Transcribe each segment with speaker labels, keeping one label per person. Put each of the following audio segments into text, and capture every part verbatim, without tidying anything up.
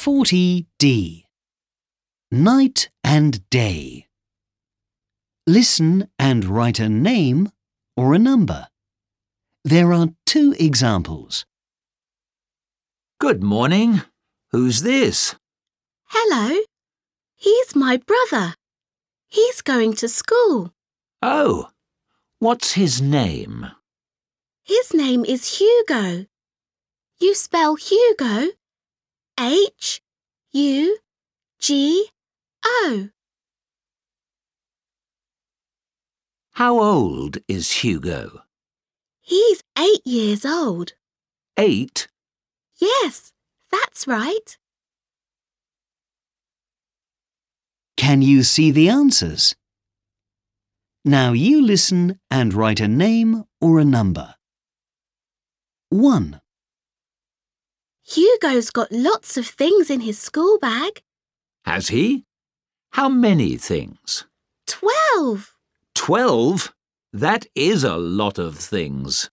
Speaker 1: forty D. Night and day. Listen and write a name or a number. There are two examples.
Speaker 2: Good morning. Who's this?
Speaker 3: Hello. He's my brother. He's going to school.
Speaker 2: Oh, what's his name?
Speaker 3: His name is Hugo. You spell Hugo H U G O.
Speaker 2: How old is Hugo?
Speaker 3: He's eight years old.
Speaker 2: Eight?
Speaker 3: Yes, that's right.
Speaker 1: Can you see the answers? Now you listen and write a name or a number. one.
Speaker 3: Hugo's got lots of things in his school bag.
Speaker 2: Has he? How many things?
Speaker 3: Twelve.
Speaker 2: Twelve? That is a lot of things.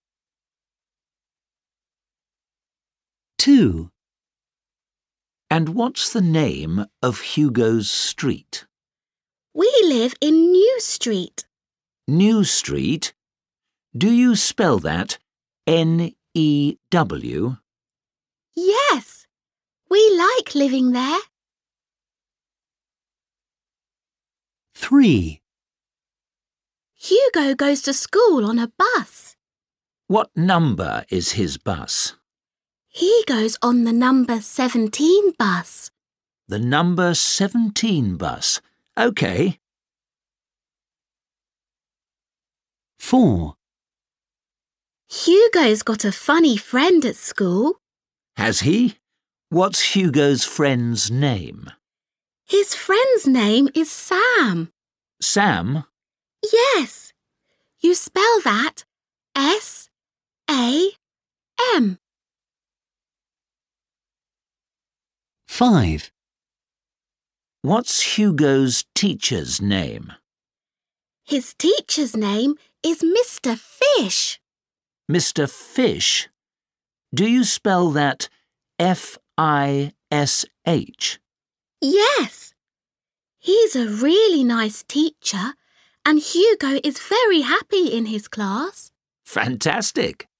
Speaker 1: two.
Speaker 2: And what's the name of Hugo's street?
Speaker 3: We live in New Street.
Speaker 2: New Street? Do you spell that N E W?
Speaker 3: Yes, we like living there.
Speaker 1: three.
Speaker 3: Hugo goes to school on a bus.
Speaker 2: What number is his bus?
Speaker 3: He goes on the number seventeen bus.
Speaker 2: The number seventeen bus. OK.
Speaker 1: four.
Speaker 3: Hugo's got a funny friend at school.
Speaker 2: Has he? What's Hugo's friend's name?
Speaker 3: His friend's name is Sam.
Speaker 2: Sam?
Speaker 3: Yes. You spell that S A M.
Speaker 1: five.
Speaker 2: What's Hugo's teacher's name?
Speaker 3: His teacher's name is Mister Fish.
Speaker 2: Mister Fish? Do you spell that F I S H?
Speaker 3: Yes. He's a really nice teacher, and Hugo is very happy in his class.
Speaker 2: Fantastic!